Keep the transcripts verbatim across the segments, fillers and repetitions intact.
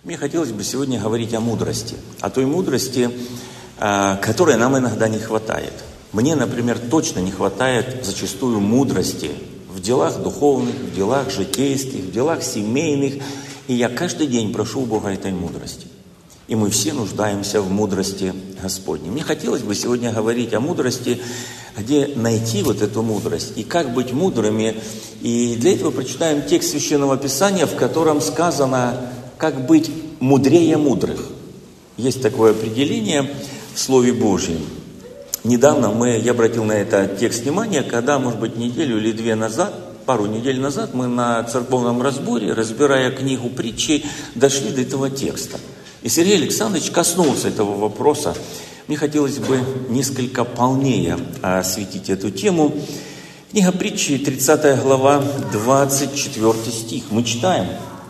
Мне хотелось бы сегодня говорить о мудрости, о той мудрости, которой нам иногда не хватает. Мне, например, точно не хватает зачастую мудрости в делах духовных, в делах житейских, в делах семейных. И я каждый день прошу у Бога этой мудрости. И мы все нуждаемся в мудрости Господней. Мне хотелось бы сегодня говорить о мудрости, где найти вот эту мудрость и как быть мудрыми. И для этого прочитаем текст Священного Писания, в котором сказано, как быть мудрее мудрых. Есть такое определение в Слове Божьем. Недавно мы, я обратил на это текст внимания, когда, может быть, неделю или две назад, пару недель назад, мы на церковном разборе, разбирая книгу притчи, дошли до этого текста. И Сергей Александрович коснулся этого вопроса. Мне хотелось бы несколько полнее осветить эту тему. Книга притчи, тридцатая глава, двадцать четвёртый стих. Мы читаем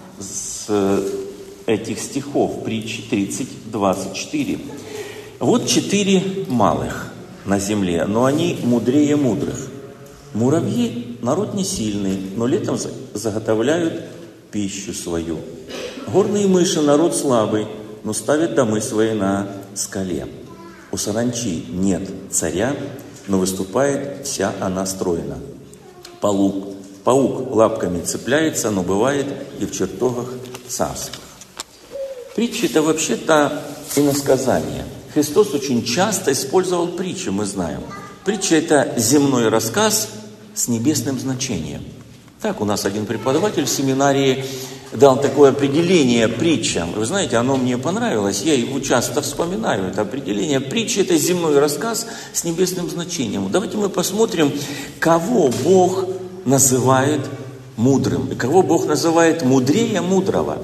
с этих стихов притчи тридцать, двадцать четыре. «Вот четыре малых на земле, но они мудрее мудрых. Муравьи – народ не сильный, но летом заготовляют пищу свою. Горные мыши – народ слабый, но ставят домы свои на скале. У саранчи нет царя, но выступает вся она стройна. Паук, паук лапками цепляется, но бывает и в чертогах царских». Притча – это вообще-то иносказание. Христос очень часто использовал притчи, мы знаем. Притча – это земной рассказ с небесным значением. Так у нас один преподаватель в семинарии дал такое определение притчам. Вы знаете, оно мне понравилось, я его часто вспоминаю. Это определение притчи – это земной рассказ с небесным значением. Давайте мы посмотрим, кого Бог называет мудрым, и кого Бог называет мудрее мудрого.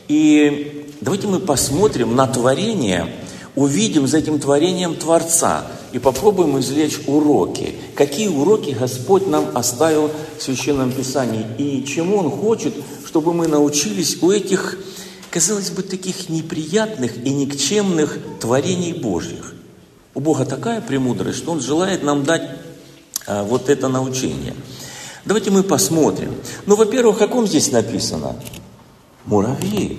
И давайте мы посмотрим на творение, увидим за этим творением Творца и попробуем извлечь уроки. Какие уроки Господь нам оставил в Священном Писании и чему Он хочет, чтобы мы научились у этих, казалось бы, таких неприятных и никчемных творений Божьих. У Бога такая премудрость, что Он желает нам дать а, вот это научение. Давайте мы посмотрим. Ну, во-первых, о ком здесь написано? Муравьи.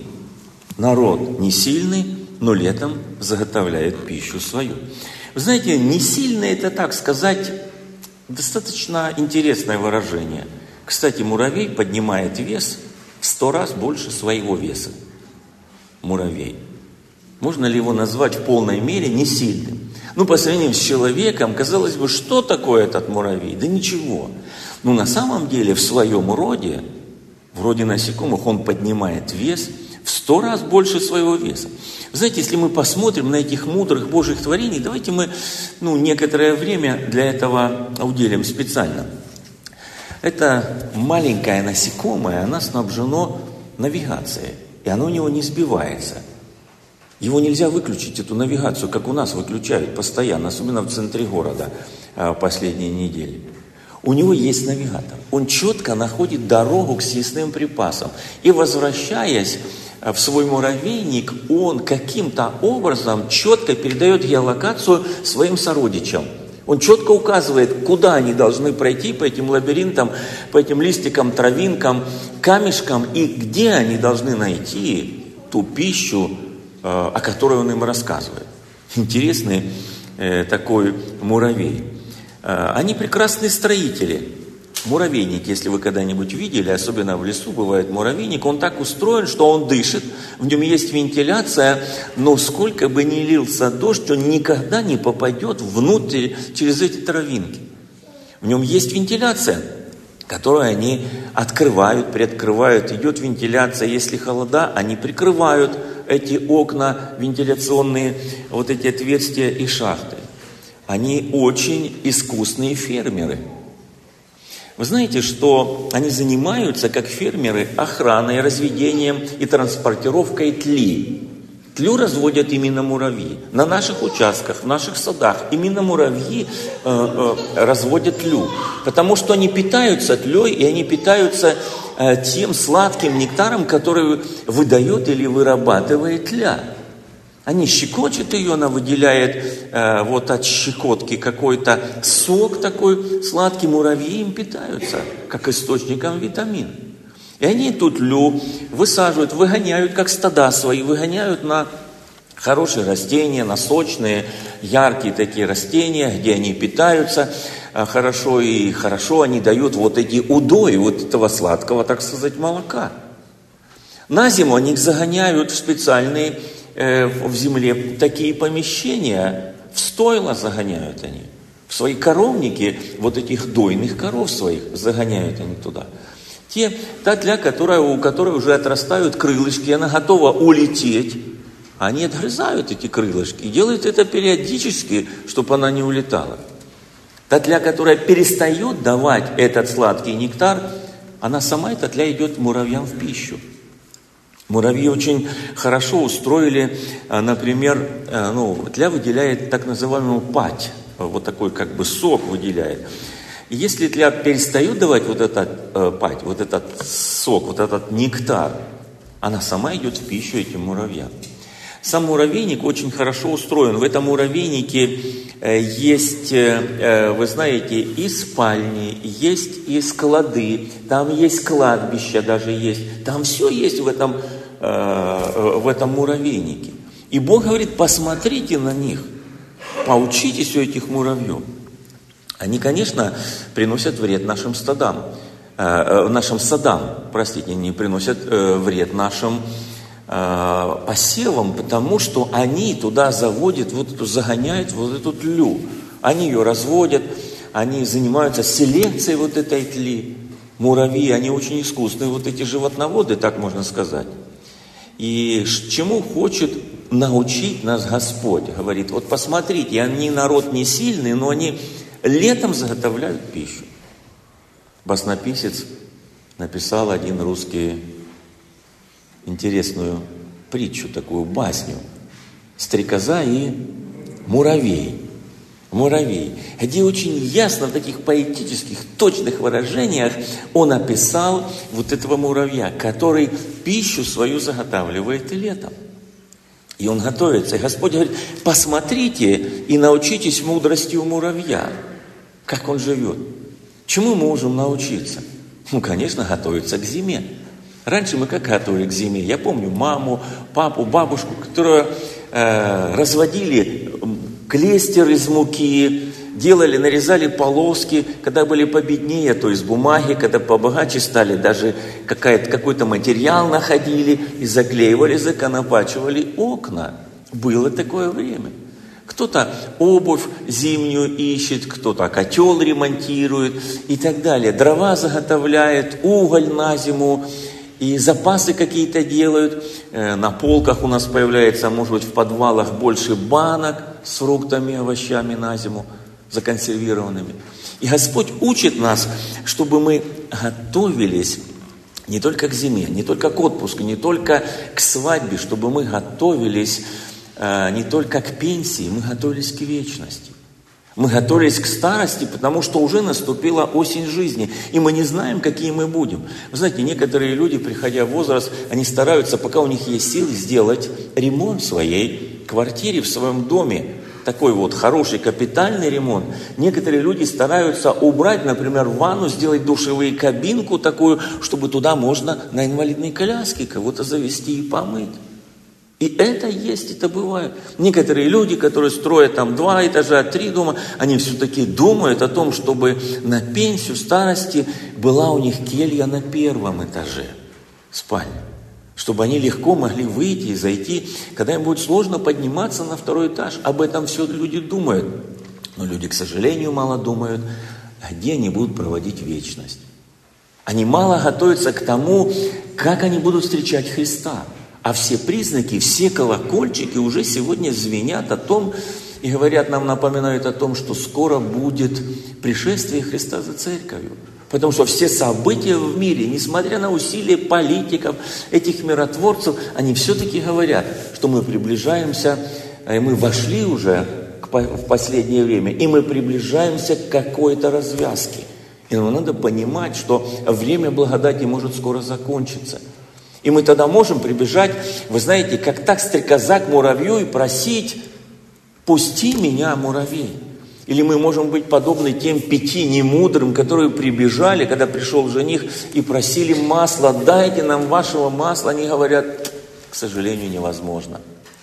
Народ не сильный, но летом заготовляет пищу свою. Вы знаете, не сильный — это, так сказать, достаточно интересное выражение. Кстати, муравей поднимает вес в сто раз больше своего веса. Муравей. Можно ли его назвать в полной мере не сильным? Ну, по сравнению с человеком, казалось бы, что такое этот муравей? Да ничего. Но на самом деле в своем роде, в роде насекомых, он поднимает вес в сто раз больше своего веса. Знаете, если мы посмотрим на этих мудрых Божьих творений, давайте мы ну, некоторое время для этого уделим специально. Это маленькое насекомое, оно снабжено навигацией, и оно у него не сбивается. Его нельзя выключить, эту навигацию, как у нас выключают постоянно, особенно в центре города в последние недели. У него есть навигатор. Он четко находит дорогу к съестным припасам. И возвращаясь в свой муравейник, он каким-то образом четко передает геолокацию своим сородичам. Он четко указывает, куда они должны пройти по этим лабиринтам, по этим листикам, травинкам, камешкам, и где они должны найти ту пищу, о которой он им рассказывает. Интересный такой муравей. Они прекрасные строители. Муравейник, если вы когда-нибудь видели, особенно в лесу бывает муравейник, он так устроен, что он дышит, в нем есть вентиляция, но сколько бы ни лился дождь, он никогда не попадет внутрь через эти травинки. В нем есть вентиляция, которую они открывают, приоткрывают, идет вентиляция, если холода, они прикрывают эти окна, вентиляционные, вот эти отверстия и шахты. Они очень искусные фермеры. Вы знаете, что они занимаются, как фермеры, охраной, разведением и транспортировкой тли. Тлю разводят именно муравьи. На наших участках, в наших садах именно муравьи э, э, разводят тлю. Потому что они питаются тлей, и они питаются э, тем сладким нектаром, который выдает или вырабатывает тля. Они щекочут ее, она выделяет э, вот от щекотки какой-то сок такой сладкий, муравьи им питаются, как источником витамин. И они эту тлю высаживают, выгоняют, как стада свои, выгоняют на хорошие растения, на сочные, яркие такие растения, где они питаются хорошо, и хорошо они дают вот эти удои, вот этого сладкого, так сказать, молока. На зиму они их загоняют в специальные, э, в земле, такие помещения, в стойла загоняют они. В свои коровники, вот этих дойных коров своих, загоняют они туда. Те, та тля, которая, у которой уже отрастают крылышки, она готова улететь, они отгрызают эти крылышки и делают это периодически, чтобы она не улетала. Та тля, которая перестает давать этот сладкий нектар, она сама, эта тля, идет муравьям в пищу. Муравьи очень хорошо устроили, например, ну, тля выделяет так называемую пать, вот такой как бы сок выделяет. И если тля перестает давать вот этот э, пать, вот этот сок, вот этот нектар, она сама идет в пищу этим муравьям. Сам муравейник очень хорошо устроен. В этом муравейнике э, есть, э, вы знаете, и спальни, есть и склады, там есть кладбища даже есть, там все есть в этом, э, в этом муравейнике. И Бог говорит, посмотрите на них, поучитесь у этих муравьев. Они, конечно, приносят вред нашим стадам, э, нашим садам, простите, не приносят э, вред нашим э, посевам, потому что они туда заводят, вот эту, загоняют вот эту тлю. Они ее разводят, они занимаются селекцией вот этой тли. Муравьи, они очень искусные, вот эти животноводы, так можно сказать. И чему хочет научить нас Господь? Говорит, вот посмотрите, они народ не сильный, но они летом заготовляют пищу. Баснописец написал один русский интересную притчу, такую басню. Стрекоза и муравей. Муравей. Где очень ясно в таких поэтических, точных выражениях он описал вот этого муравья, который пищу свою заготавливает и летом. И он готовится. И Господь говорит, посмотрите и научитесь мудрости у муравья. Как он живет. Чему мы можем научиться? Ну, конечно, готовиться к зиме. Раньше мы как готовили к зиме? Я помню маму, папу, бабушку, которые э, разводили клейстер из муки, делали, нарезали полоски, когда были победнее, то из бумаги, когда побогаче стали, даже какой-то материал находили и заклеивали, законопачивали окна. Было такое время. Кто-то обувь зимнюю ищет, кто-то котел ремонтирует и так далее. Дрова заготовляет, уголь на зиму и запасы какие-то делают. На полках у нас появляется, может быть, в подвалах больше банок с фруктами, овощами на зиму, законсервированными. И Господь учит нас, чтобы мы готовились не только к зиме, не только к отпуску, не только к свадьбе, чтобы мы готовились не только к пенсии, мы готовились к вечности. Мы готовились к старости, потому что уже наступила осень жизни, и мы не знаем, какие мы будем. Вы знаете, некоторые люди, приходя в возраст, они стараются, пока у них есть силы, сделать ремонт в своей квартире, в своем доме. Такой вот хороший капитальный ремонт. Некоторые люди стараются убрать, например, в ванну, сделать душевую кабинку такую, чтобы туда можно на инвалидной коляске кого-то завести и помыть. И это есть, это бывает. Некоторые люди, которые строят там два этажа, три дома, они все-таки думают о том, чтобы на пенсию старости была у них келья на первом этаже, спальня. Чтобы они легко могли выйти и зайти, когда им будет сложно подниматься на второй этаж. Об этом все люди думают. Но люди, к сожалению, мало думают, где они будут проводить вечность. Они мало готовятся к тому, как они будут встречать Христа. А все признаки, все колокольчики уже сегодня звенят о том и говорят нам, напоминают о том, что скоро будет пришествие Христа за церковью. Потому что все события в мире, несмотря на усилия политиков, этих миротворцев, они все-таки говорят, что мы приближаемся, и мы вошли уже в последнее время, и мы приближаемся к какой-то развязке. И нам надо понимать, что время благодати может скоро закончиться. И мы тогда можем прибежать, вы знаете, как так стрекоза к муравью и просить, пусти меня, муравей. Или мы можем быть подобны тем пяти немудрым, которые прибежали, когда пришел жених, и просили масла, дайте нам вашего масла. Они говорят, к сожалению, невозможно,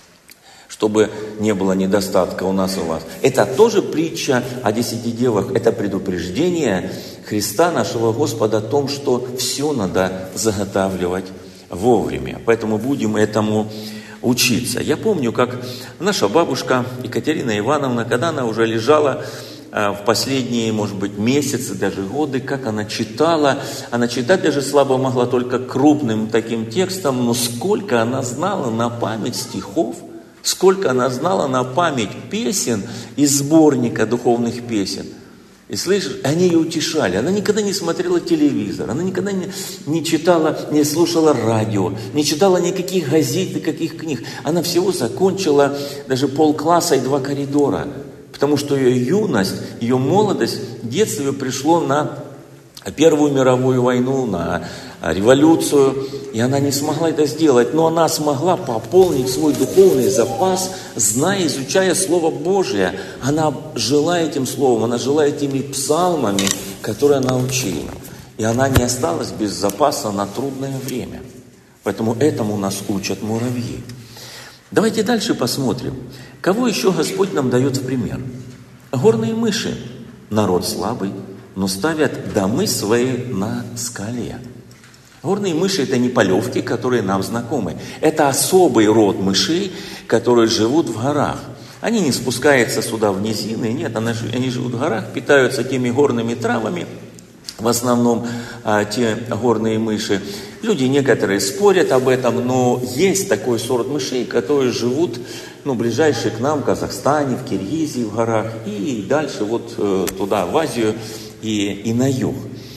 чтобы не было недостатка у нас и у вас. Это тоже притча о десяти девах, это предупреждение Христа, нашего Господа, о том, что все надо заготавливать вовремя. Поэтому будем этому учиться. Я помню, как наша бабушка Екатерина Ивановна, когда она уже лежала в последние, может быть, месяцы, даже годы, как она читала. Она читать даже слабо могла только крупным таким текстом, но сколько она знала на память стихов, сколько она знала на память песен из сборника духовных песен. И слышишь, они ее утешали. Она никогда не смотрела телевизор, она никогда не, не читала, не слушала радио, не читала никаких газет, никаких книг. Она всего закончила даже полкласса и два коридора. Потому что ее юность, ее молодость, детство ее пришло на Первую мировую войну, на революцию. И она не смогла это сделать. Но она смогла пополнить свой духовный запас, зная, изучая Слово Божие. Она жила этим Словом, она жила этими псалмами, которые она учила. И она не осталась без запаса на трудное время. Поэтому этому нас учат муравьи. Давайте дальше посмотрим, кого еще Господь нам дает в пример. Горные мыши. Народ слабый, но ставят домы свои на скале. Горные мыши – это не полевки, которые нам знакомы. Это особый род мышей, которые живут в горах. Они не спускаются сюда в низины, нет, они живут в горах, питаются теми горными травами, в основном а, те горные мыши. Люди некоторые спорят об этом, но есть такой сорт мышей, которые живут, ну, ближайшие к нам, в Казахстане, в Киргизии, в горах, и дальше вот э, туда, в Азию и, и на юг.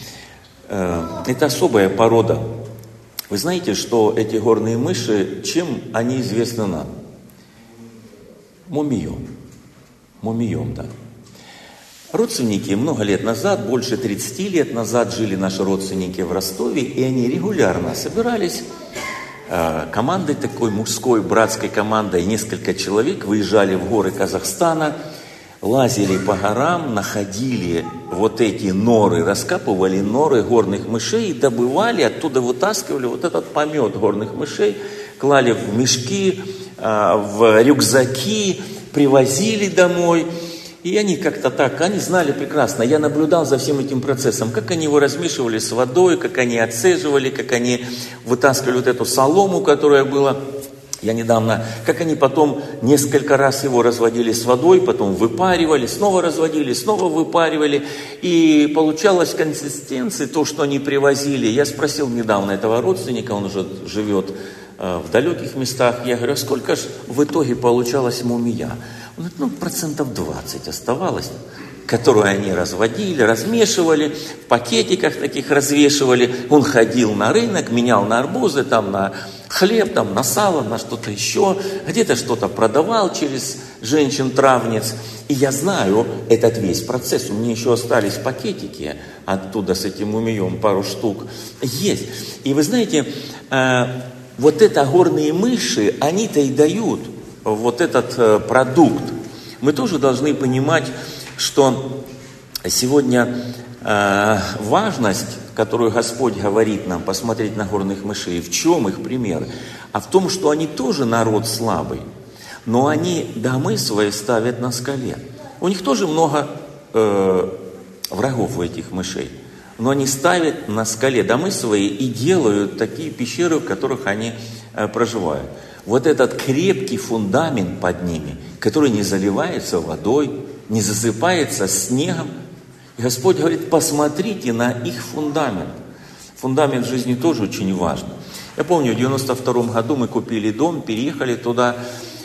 Э, это особая порода. Вы знаете, что эти горные мыши, чем они известны нам? Мумием. Мумием, да. Родственники много лет назад, больше тридцати лет назад, жили наши родственники в Ростове, и они регулярно собирались, э, командой такой мужской, братской командой, несколько человек выезжали в горы Казахстана, лазили по горам, находили вот эти норы, раскапывали норы горных мышей, добывали, оттуда вытаскивали вот этот помет горных мышей, клали в мешки, э, в рюкзаки, привозили домой. И они как-то так, они знали прекрасно, я наблюдал за всем этим процессом, как они его размешивали с водой, как они отцеживали, как они вытаскивали вот эту солому, которая была, я недавно, как они потом несколько раз его разводили с водой, потом выпаривали, снова разводили, снова выпаривали, и получалась консистенция, то, что они привозили. Я спросил недавно этого родственника, он уже живет э, в далеких местах, я говорю, а сколько же в итоге получалась мумия? Он говорит, ну, процентов двадцать оставалось, которую они разводили, размешивали, в пакетиках таких развешивали. Он ходил на рынок, менял на арбузы, там, на хлеб, там, на сало, на что-то еще. Где-то что-то продавал через женщин-травниц. И я знаю этот весь процесс. У меня еще остались пакетики оттуда с этим мумием, пару штук есть. И вы знаете, э, вот это горные мыши, они-то и дают вот этот э, продукт. Мы тоже должны понимать, что сегодня э, важность, которую Господь говорит нам, посмотреть на горных мышей, в чем их пример? А в том, что они тоже народ слабый, но они домы свои ставят на скале. У них тоже много э, врагов у этих мышей, но они ставят на скале домы свои и делают такие пещеры, в которых они э, проживают. Вот этот крепкий фундамент под ними, который не заливается водой, не засыпается снегом. И Господь говорит, посмотрите на их фундамент. Фундамент жизни тоже очень важен. Я помню, в девяносто втором году мы купили дом, переехали туда,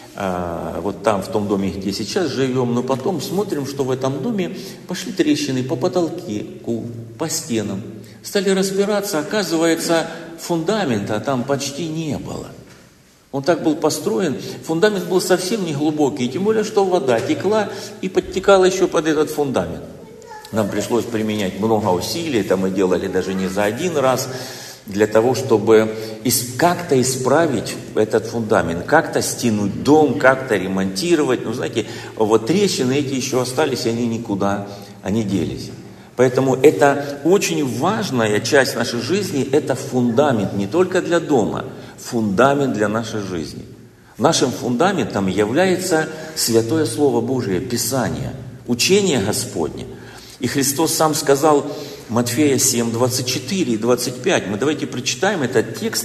э, вот там, в том доме, где сейчас живем, но потом смотрим, что в этом доме пошли трещины по потолку, по стенам. Стали разбираться, оказывается, фундамента там почти не было. Он так был построен, фундамент был совсем не глубокий, тем более, что вода текла и подтекала еще под этот фундамент. Нам пришлось применять много усилий, это мы делали даже не за один раз, для того, чтобы как-то исправить этот фундамент, как-то стянуть дом, как-то ремонтировать. Ну, знаете, вот трещины эти еще остались, и они никуда не делись. Поэтому это очень важная часть нашей жизни, это фундамент не только для дома, фундамент для нашей жизни. Нашим фундаментом является Святое Слово Божие, Писание, учение Господне. И Христос сам сказал, Матфея семь, двадцать четыре и двадцать пять. Мы давайте прочитаем этот текст.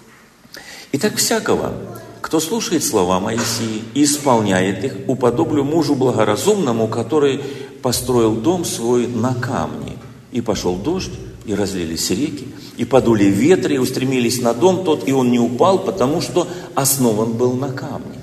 «Итак, всякого, кто слушает слова Моисии и исполняет их, уподоблю мужу благоразумному, который построил дом свой на камне. И пошел дождь, и разлились реки, и подули ветры, и устремились на дом тот, и он не упал, потому что основан был на камне.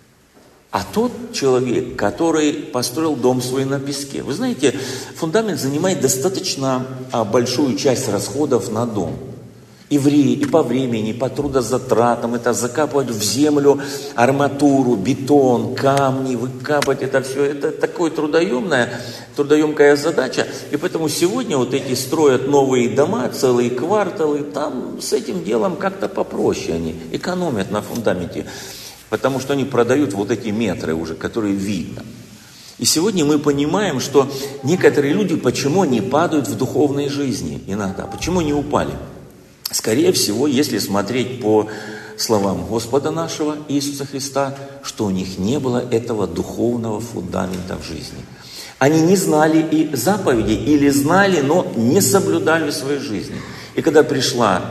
А тот человек, который построил дом свой на песке». Вы знаете, фундамент занимает достаточно большую часть расходов на дом. И, вре, и по времени, и по трудозатратам. Это закапывать в землю арматуру, бетон, камни, выкапать это все. Это такая трудоемная, трудоемкая задача. И поэтому сегодня вот эти строят новые дома, целые кварталы. Там с этим делом как-то попроще они экономят на фундаменте. Потому что они продают вот эти метры уже, которые видно. И сегодня мы понимаем, что некоторые люди, почему не падают в духовной жизни иногда, почему не упали. Скорее всего, если смотреть по словам Господа нашего Иисуса Христа, что у них не было этого духовного фундамента в жизни. Они не знали и заповеди, или знали, но не соблюдали в своей жизни. И когда пришла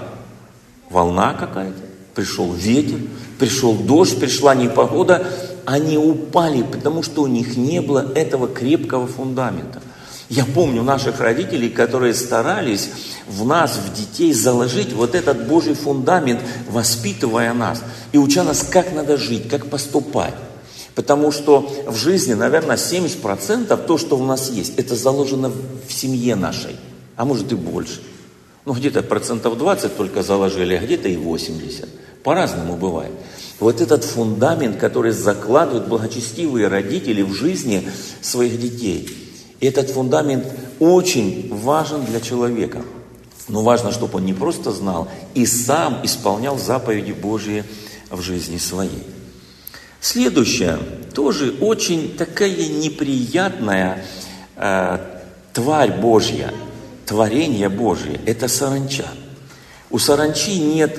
волна какая-то, пришел ветер, пришел дождь, пришла непогода, они упали, потому что у них не было этого крепкого фундамента. Я помню наших родителей, которые старались в нас, в детей, заложить вот этот Божий фундамент, воспитывая нас и уча нас, как надо жить, как поступать. Потому что в жизни, наверное, семьдесят процентов то, что у нас есть, это заложено в семье нашей, а может и больше. Ну, где-то процентов двадцать только заложили, а где-то и восемьдесят. По-разному бывает. Вот этот фундамент, который закладывают благочестивые родители в жизни своих детей. И этот фундамент очень важен для человека. Но важно, чтобы он не просто знал, и сам исполнял заповеди Божьи в жизни своей. Следующее, тоже очень такая неприятная э, тварь Божья, творение Божье, это саранча. У саранчи нет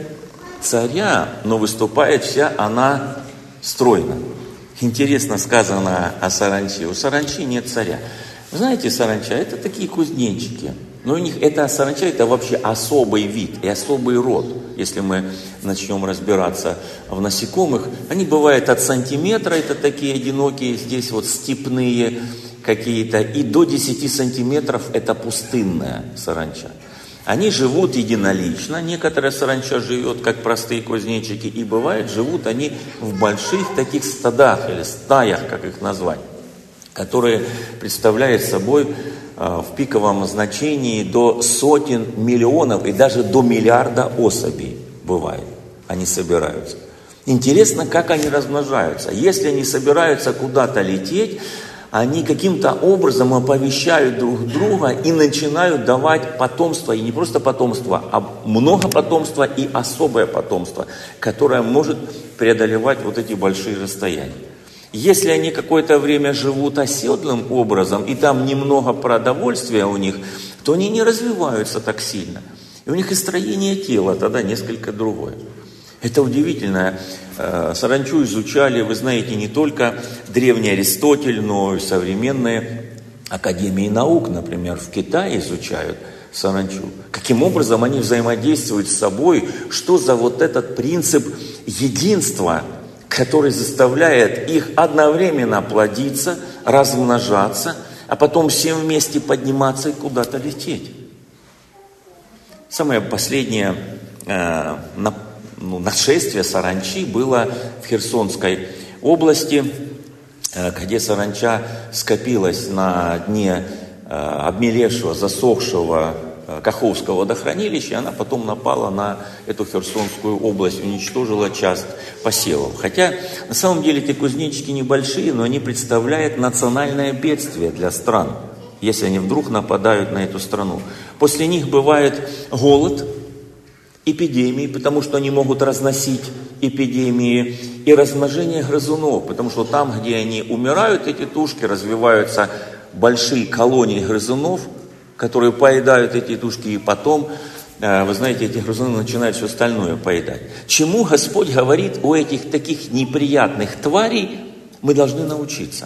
царя, но выступает вся она стройно. Интересно сказано о саранче. У саранчи нет царя. Вы знаете, саранча это такие кузнечики. Но у них это саранча, это вообще особый вид и особый род. Если мы начнем разбираться в насекомых, они бывают от сантиметра, это такие одинокие, здесь вот степные какие-то, и до десяти сантиметров это пустынная саранча. Они живут единолично, некоторая саранча живет, как простые кузнечики, и бывает, живут они в больших таких стадах или стаях, как их назвать, которые представляют собой в пиковом значении до сотен миллионов и даже до миллиарда особей бывает. Они собираются. Интересно, как они размножаются. Если они собираются куда-то лететь, они каким-то образом оповещают друг друга и начинают давать потомство. И не просто потомство, а много потомства и особое потомство, которое может преодолевать вот эти большие расстояния. Если они какое-то время живут оседлым образом, и там немного продовольствия у них, то они не развиваются так сильно. И у них и строение тела тогда несколько другое. Это удивительно. Саранчу изучали, вы знаете, не только древний Аристотель, но и современные академии наук, например, в Китае изучают саранчу. Каким образом они взаимодействуют с собой, что за вот этот принцип единства, который заставляет их одновременно плодиться, размножаться, а потом всем вместе подниматься и куда-то лететь. Самое последнее э, на, ну, нашествие саранчи было в Херсонской области, э, где саранча скопилась на дне э, обмелевшего, засохшего Каховского водохранилища, она потом напала на эту Херсонскую область, уничтожила часть посевов. Хотя на самом деле эти кузнечики небольшие, но они представляют национальное бедствие для стран, если они вдруг нападают на эту страну. После них бывает голод, эпидемии, потому что они могут разносить эпидемии, и размножение грызунов, потому что там, где они умирают, эти тушки, развиваются большие колонии грызунов, которые поедают эти тушки, и потом, вы знаете, эти грызуны начинают все остальное поедать. Чему Господь говорит у этих таких неприятных тварей, мы должны научиться?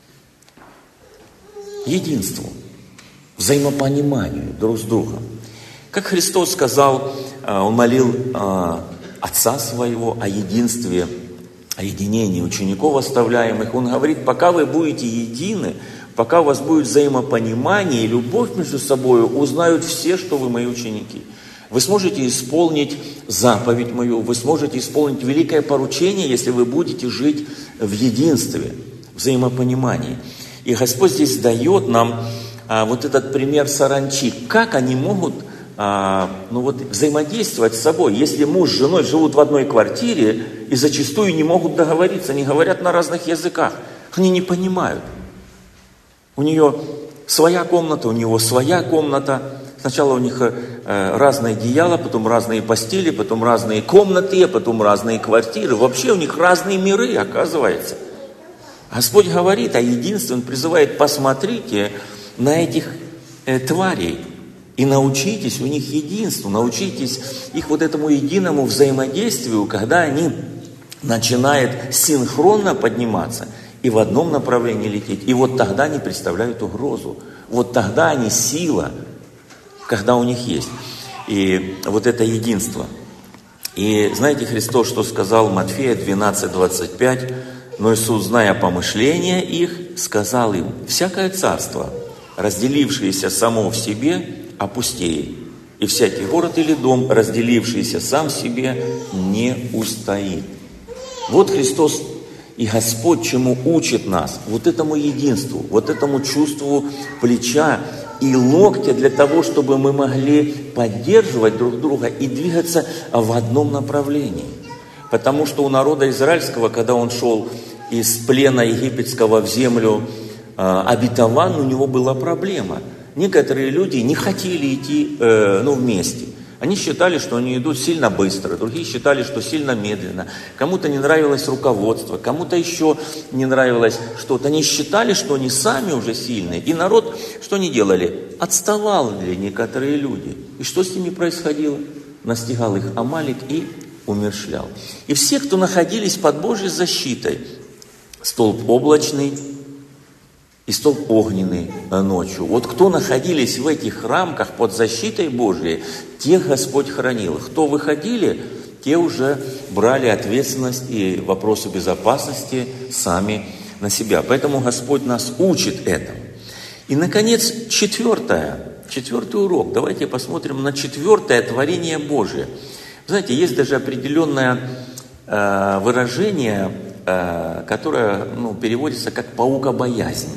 Единству, взаимопониманию друг с другом. Как Христос сказал, Он молил Отца Своего о единстве, о единении учеников оставляемых. Он говорит, пока вы будете едины, пока у вас будет взаимопонимание и любовь между собой, узнают все, что вы мои ученики. Вы сможете исполнить заповедь мою, вы сможете исполнить великое поручение, если вы будете жить в единстве, взаимопонимании. И Господь здесь дает нам а, вот этот пример саранчи. Как они могут а, ну вот, взаимодействовать с собой, если муж с женой живут в одной квартире и зачастую не могут договориться, они говорят на разных языках. Они не понимают. У нее своя комната, у него своя комната. Сначала у них э, разные одеяла, потом разные постели, потом разные комнаты, потом разные квартиры. Вообще у них разные миры, оказывается. Господь говорит о единстве, Он призывает, посмотрите на этих э, тварей и научитесь у них единству, научитесь их вот этому единому взаимодействию, когда они начинают синхронно подниматься и в одном направлении лететь. И вот тогда они представляют угрозу. Вот тогда они сила, когда у них есть. И вот это единство. И знаете, Христос, что сказал Матфея двенадцать двадцать пять? Но Иисус, зная помышления их, сказал им, всякое царство, разделившееся само в себе, опустеет. И всякий город или дом, разделившийся сам в себе, не устоит. Вот Христос и Господь чему учит нас, вот этому единству, вот этому чувству плеча и локтя для того, чтобы мы могли поддерживать друг друга и двигаться в одном направлении. Потому что у народа израильского, когда он шел из плена египетского в землю э, обетованную, у него была проблема. Некоторые люди не хотели идти э, ну, вместе. Они считали, что они идут сильно быстро, другие считали, что сильно медленно. Кому-то не нравилось руководство, кому-то еще не нравилось что-то. Они считали, что они сами уже сильные. И народ, что они делали? Отставали некоторые люди. И что с ними происходило? Настигал их Амалик и умерщвлял. И все, кто находились под Божьей защитой, столб облачный и столб огненный ночью. Вот кто находились в этих рамках под защитой Божьей, тех Господь хранил. Кто выходили, те уже брали ответственность и вопросы безопасности сами на себя. Поэтому Господь нас учит этому. И, наконец, четвертое, четвертый урок. Давайте посмотрим на четвертое творение Божие. Знаете, есть даже определенное э, выражение, э, которое ну, переводится как паукобоязнь.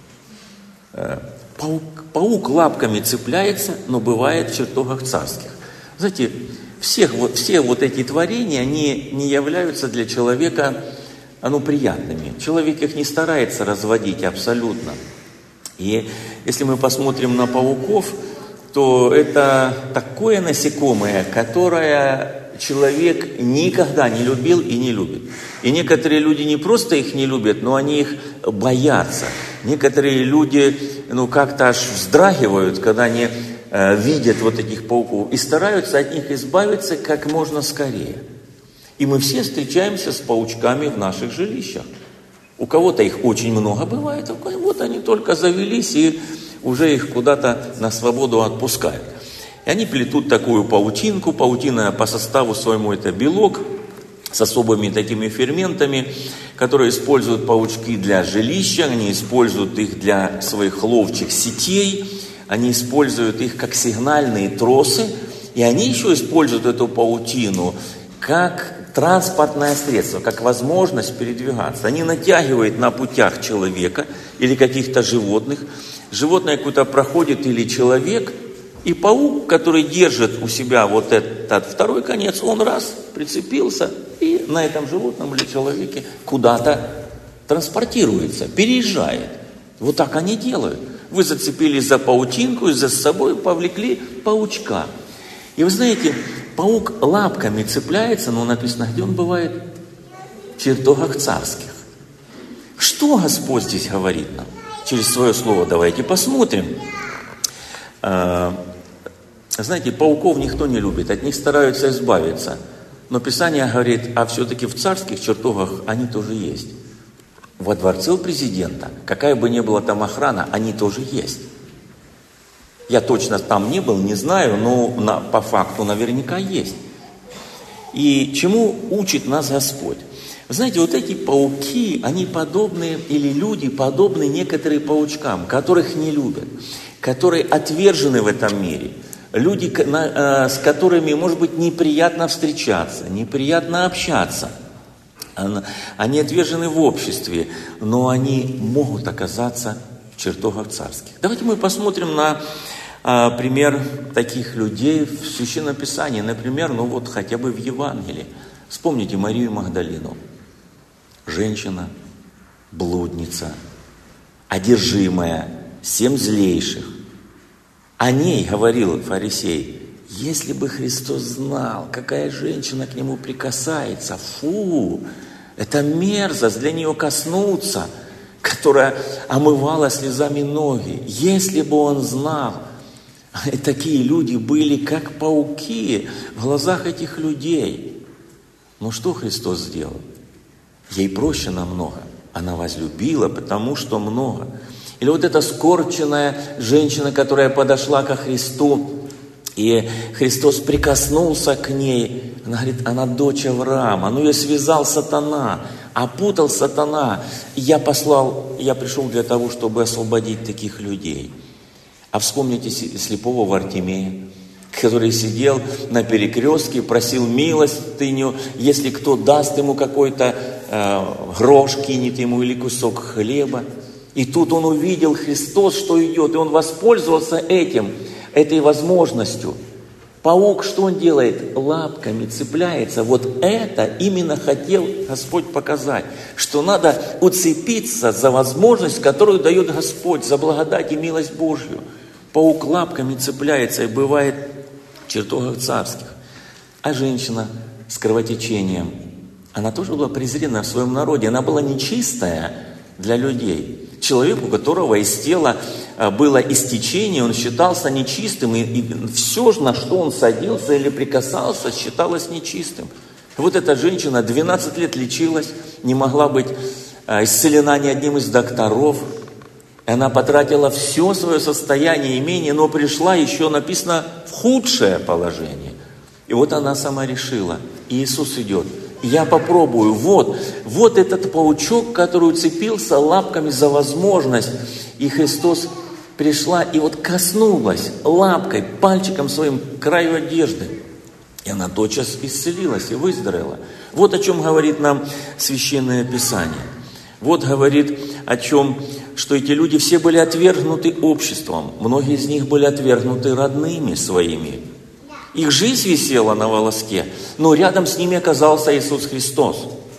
Паук, паук лапками цепляется, но бывает в чертогах царских. Знаете, всех, вот, все вот эти творения, они не являются для человека ну, приятными. Человек их не старается разводить абсолютно. И если мы посмотрим на пауков, то это такое насекомое, которое человек никогда не любил и не любит. И некоторые люди не просто их не любят, но они их боятся. Некоторые люди ну, как-то аж вздрагивают, когда они э, видят вот этих пауков и стараются от них избавиться как можно скорее. И мы все встречаемся с паучками в наших жилищах. У кого-то их очень много бывает, а вот они только завелись и уже их куда-то на свободу отпускают. И они плетут такую паутинку. Паутина по составу своему это белок с особыми такими ферментами, которые используют паучки для жилища, они используют их для своих ловчих сетей, они используют их как сигнальные тросы, и они еще используют эту паутину как транспортное средство, как возможность передвигаться. Они натягивают на путях человека или каких-то животных. Животное какое-то проходит или человек, и паук, который держит у себя вот этот второй конец, он раз прицепился и на этом животном или человеке куда-то транспортируется, переезжает. Вот так они делают. Вы зацепились за паутинку и за собой повлекли паучка. И вы знаете, паук лапками цепляется, но написано, где он бывает? В чертогах царских. Что Господь здесь говорит нам? Через свое слово давайте посмотрим. Знаете, пауков никто не любит, от них стараются избавиться. Но Писание говорит, а все-таки в царских чертогах они тоже есть. Во дворце у президента, какая бы ни была там охрана, они тоже есть. Я точно там не был, не знаю, но на, по факту наверняка есть. И чему учит нас Господь? Вы знаете, вот эти пауки, они подобны, или люди подобны некоторым паучкам, которых не любят, которые отвержены в этом мире. Люди, с которыми, может быть, неприятно встречаться, неприятно общаться. Они отвержены в обществе, но они могут оказаться в чертогах царских. Давайте мы посмотрим на а, пример таких людей в Священном Писании. Например, ну вот хотя бы в Евангелии. Вспомните Марию Магдалину. Женщина, блудница, одержимая, семь злейших. О ней говорил фарисей, если бы Христос знал, какая женщина к нему прикасается, фу, это мерзость для нее коснуться, которая омывала слезами ноги. Если бы он знал, и такие люди были, как пауки в глазах этих людей. Но что Христос сделал? Ей проще намного. Она возлюбила, потому что много. Или вот эта скорченная женщина, которая подошла ко Христу, и Христос прикоснулся к ней. Она говорит, она дочь Авраама. Ну, ее связал сатана, опутал сатана. И я послал, я пришел для того, чтобы освободить таких людей. А вспомните слепого Вартимея, который сидел на перекрестке, просил милостыню, если кто даст ему какой-то э, грош, кинет ему или кусок хлеба. И тут он увидел Христос, что идет, и он воспользовался этим, этой возможностью. Паук, что он делает? Лапками цепляется. Вот это именно хотел Господь показать, что надо уцепиться за возможность, которую дает Господь, за благодать и милость Божью. Паук лапками цепляется и бывает в чертогах царских. А женщина с кровотечением, она тоже была презрена в своем народе. Она была нечистая для людей. Человек, у которого из тела было истечение, он считался нечистым, и, и все, на что он садился или прикасался, считалось нечистым. Вот эта женщина двенадцать лет лечилась, не могла быть исцелена ни одним из докторов. Она потратила все свое состояние, имение, но пришла, еще написано, в худшее положение. И вот она сама решила, Иисус идет. Я попробую. Вот, вот этот паучок, который уцепился лапками за возможность. И Христос пришла и вот коснулась лапкой, пальчиком своим к краю одежды. И она тотчас исцелилась и выздоровела. Вот о чем говорит нам Священное Писание. Вот говорит о чем, что эти люди все были отвергнуты обществом. Многие из них были отвергнуты родными своими. Их жизнь висела на волоске, но рядом с ними оказался Иисус Христос.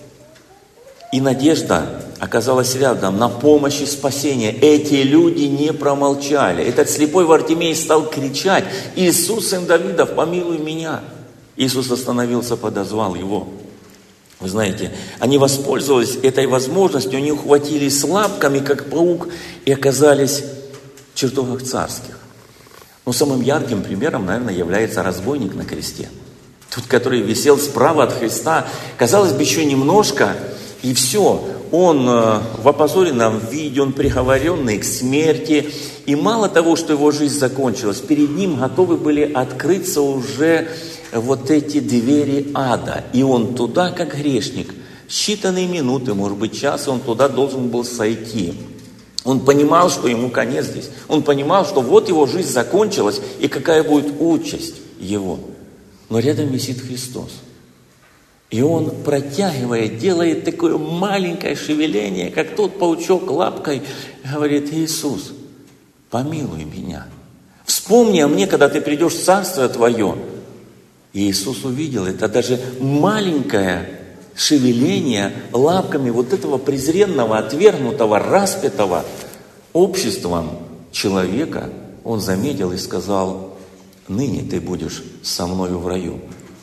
И надежда оказалась рядом на помощь и спасение. Эти люди не промолчали. Этот слепой Вартимей стал кричать: «Иисус, сын Давидов, помилуй меня!» Иисус остановился, подозвал его. Вы знаете, они воспользовались этой возможностью, они ухватились лапками, как паук, и оказались в чертогах царских. Но самым ярким примером, наверное, является разбойник на кресте. Тот, который висел справа от Христа. Казалось бы, еще немножко, и все. Он в опозоренном виде, он приговоренный к смерти. И мало того, что его жизнь закончилась, перед ним готовы были открыться уже вот эти двери ада. И он туда, как грешник, считанные минуты, может быть, час, он туда должен был сойти. Он понимал, что ему конец здесь. Он понимал, что вот его жизнь закончилась, и какая будет участь его. Но рядом висит Христос. И он, протягивая, делает такое маленькое шевеление, как тот паучок лапкой, говорит: «Иисус, помилуй меня. Вспомни о мне, когда ты придешь в Царство Твое». И Иисус увидел это даже маленькое шевеление лапками вот этого презренного, отвергнутого, распятого обществом человека. Он заметил и сказал: «Ныне ты будешь со мною в раю».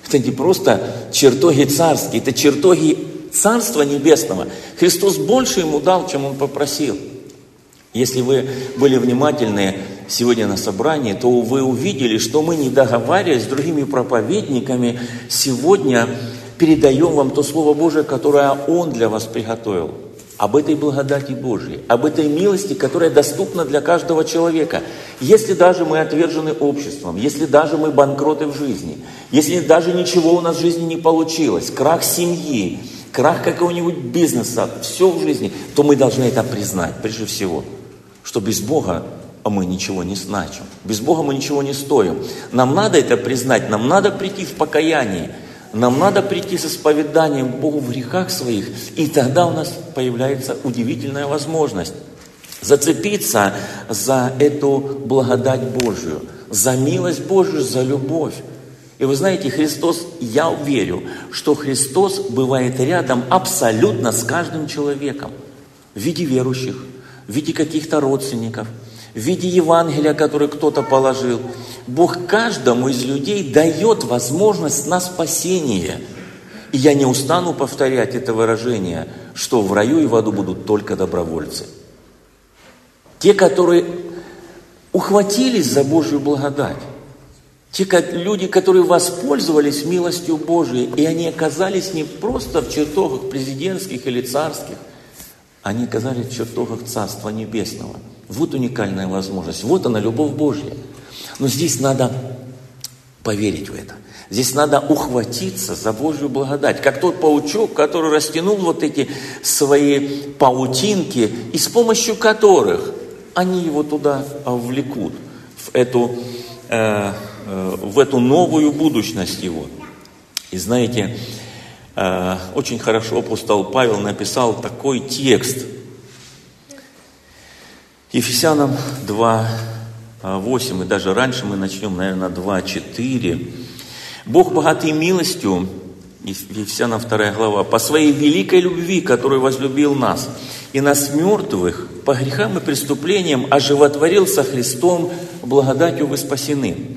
Это не просто чертоги царские, это чертоги Царства Небесного. Христос больше ему дал, чем он попросил. Если вы были внимательны сегодня на собрании, то вы увидели, что мы, не договариваясь с другими проповедниками, сегодня передаем вам то Слово Божие, которое Он для вас приготовил. Об этой благодати Божьей, об этой милости, которая доступна для каждого человека. Если даже мы отвержены обществом, если даже мы банкроты в жизни, если даже ничего у нас в жизни не получилось, крах семьи, крах какого-нибудь бизнеса, все в жизни, то мы должны это признать, прежде всего, что без Бога мы ничего не значим, без Бога мы ничего не стоим. Нам надо это признать, нам надо прийти в покаяние, нам надо прийти с исповеданием Богу в грехах своих, и тогда у нас появляется удивительная возможность зацепиться за эту благодать Божию, за милость Божию, за любовь. И вы знаете, Христос, я верю, что Христос бывает рядом абсолютно с каждым человеком в виде верующих, в виде каких-то родственников, в виде Евангелия, которое кто-то положил. Бог каждому из людей дает возможность на спасение. И я не устану повторять это выражение, что в раю и в аду будут только добровольцы. Те, которые ухватились за Божью благодать. Те люди, которые воспользовались милостью Божией, и они оказались не просто в чертогах президентских или царских, они оказались в чертогах Царства Небесного. Вот уникальная возможность, вот она, любовь Божья. Но здесь надо поверить в это. Здесь надо ухватиться за Божью благодать. Как тот паучок, который растянул вот эти свои паутинки, и с помощью которых они его туда влекут, в эту, э, э, в эту новую будущность его. И знаете, э, очень хорошо апостол Павел написал такой текст. Ефесянам два, восемь, и даже раньше мы начнем, наверное, два, четыре. «Бог, богатый милостью», Ефесянам вторая глава, «по своей великой любви, которую возлюбил нас, и нас мертвых по грехам и преступлениям оживотворил со Христом, благодатью вы спасены,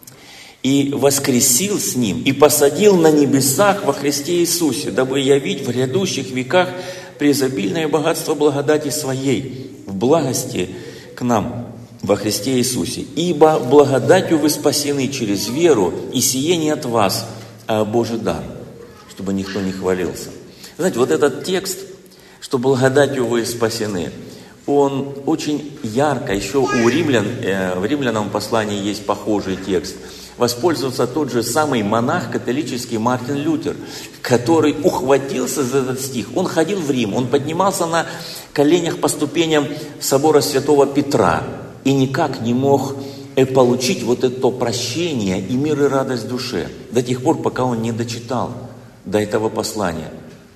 и воскресил с Ним, и посадил на небесах во Христе Иисусе, дабы явить в грядущих веках преизобильное богатство благодати Своей в благости к нам во Христе Иисусе. Ибо благодатью вы спасены через веру, и сие не от вас, а Божий дар, чтобы никто не хвалился». Знаете, вот этот текст, что благодатью вы спасены, он очень ярко, еще у римлян, э, в римлянам послании есть похожий текст. Воспользовался тот же самый монах католический Мартин Лютер, который ухватился за этот стих. Он ходил в Рим, он поднимался на коленях по ступеням собора Святого Петра и никак не мог получить вот это прощение и мир и радость в душе до тех пор, пока он не дочитал до этого послания,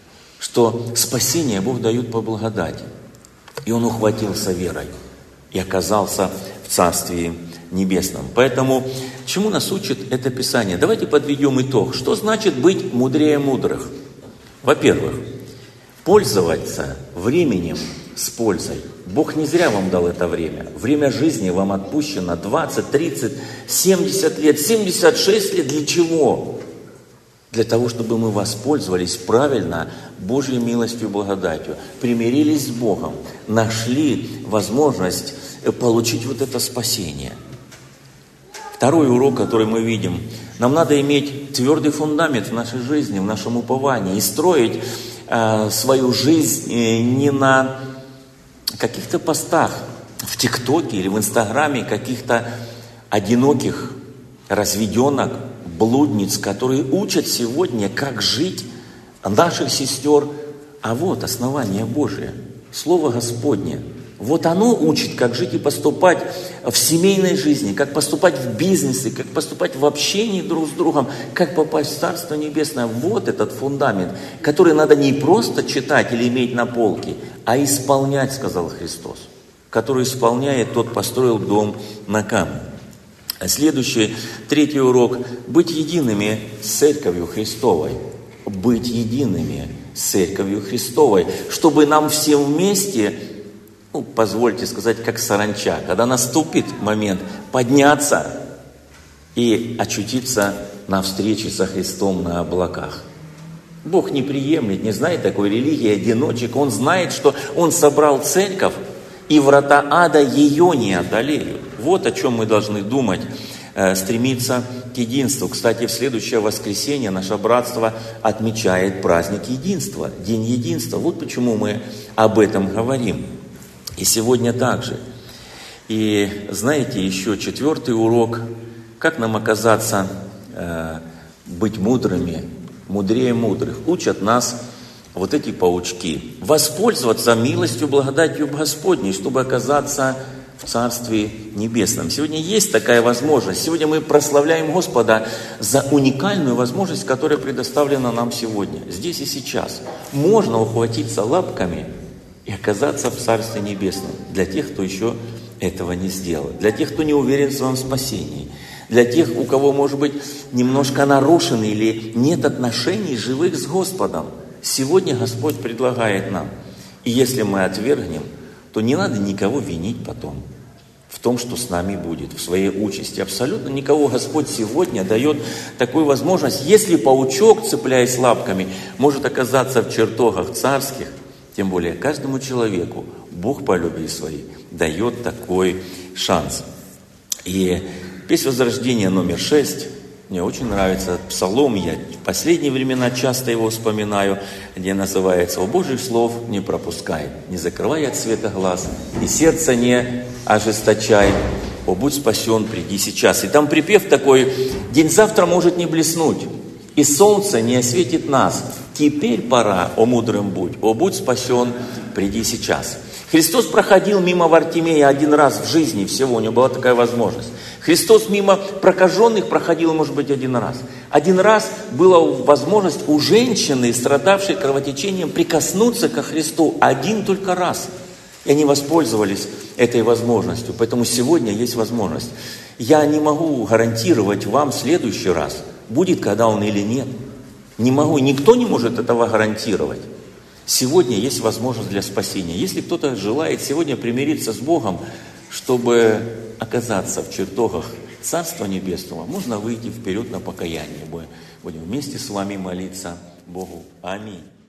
что спасение Бог дает по благодати. И он ухватился верой и оказался в Царстве Небесном. Поэтому чему нас учит это Писание? Давайте подведем итог. Что значит быть мудрее мудрых? Во-первых, пользоваться временем с пользой. Бог не зря вам дал это время. Время жизни вам отпущено двадцать, тридцать, семьдесят лет, семьдесят шесть лет. Для чего? Для того, чтобы мы воспользовались правильно Божьей милостью и благодатью, примирились с Богом, нашли возможность получить вот это спасение. Второй урок, который мы видим. Нам надо иметь твердый фундамент в нашей жизни, в нашем уповании и строить э, свою жизнь э, не на каких-то постах в ТикТоке или в Инстаграме каких-то одиноких разведенок, блудниц, которые учат сегодня, как жить наших сестер. А вот основание Божие, Слово Господне. Вот оно учит, как жить и поступать в семейной жизни, как поступать в бизнесе, как поступать в общении друг с другом, как попасть в Царство Небесное. Вот этот фундамент, который надо не просто читать или иметь на полке, а исполнять, сказал Христос. Который исполняет, тот построил дом на камне. Следующий, третий урок. Быть едиными с Церковью Христовой. Быть едиными с Церковью Христовой. Чтобы нам всем вместе, ну, позвольте сказать, как саранча, когда наступит момент подняться и очутиться на встрече со Христом на облаках. Бог не приемлет, не знает такой религии одиночек. Он знает, что Он собрал церковь, и врата ада ее не одолеют. Вот о чем мы должны думать, э, стремиться к единству. Кстати, в следующее воскресенье наше братство отмечает праздник единства, День единства. Вот почему мы об этом говорим. И сегодня также. И знаете, еще четвертый урок, как нам оказаться, э, быть мудрыми, мудрее мудрых. Учат нас вот эти паучки. Воспользоваться милостью, благодатью Господней, чтобы оказаться в Царстве Небесном. Сегодня есть такая возможность. Сегодня мы прославляем Господа за уникальную возможность, которая предоставлена нам сегодня, здесь и сейчас. Можно ухватиться лапками и оказаться в Царстве Небесном. Для тех, кто еще этого не сделал. Для тех, кто не уверен в своем спасении. Для тех, у кого, может быть, немножко нарушены или нет отношений живых с Господом. Сегодня Господь предлагает нам. И если мы отвергнем, то не надо никого винить потом в том, что с нами будет, в своей участи. Абсолютно никого Господь сегодня дает такую возможность. Если паучок, цепляясь лапками, может оказаться в чертогах царских, тем более каждому человеку Бог по любви своей дает такой шанс. И песнь возрождения номер шесть. Мне очень нравится этот псалом, я в последние времена часто его вспоминаю, где называется «О Божьих слов не пропускай, не закрывай от света глаз, и сердце не ожесточай, о, будь спасен, приди сейчас». И там припев такой: «День завтра может не блеснуть, и солнце не осветит нас, теперь пора, о мудрым будь, о, будь спасен, приди сейчас». Христос проходил мимо Вартимея один раз в жизни всего, у него была такая возможность. Христос мимо прокаженных проходил, может быть, один раз. Один раз была возможность у женщины, страдавшей кровотечением, прикоснуться ко Христу. Один только раз. И они воспользовались этой возможностью. Поэтому сегодня есть возможность. Я не могу гарантировать вам в следующий раз, будет когда он или нет. Не могу, никто не может этого гарантировать. Сегодня есть возможность для спасения. Если кто-то желает сегодня примириться с Богом, чтобы оказаться в чертогах Царства Небесного, можно выйти вперед на покаяние. Мы будем вместе с вами молиться Богу. Аминь.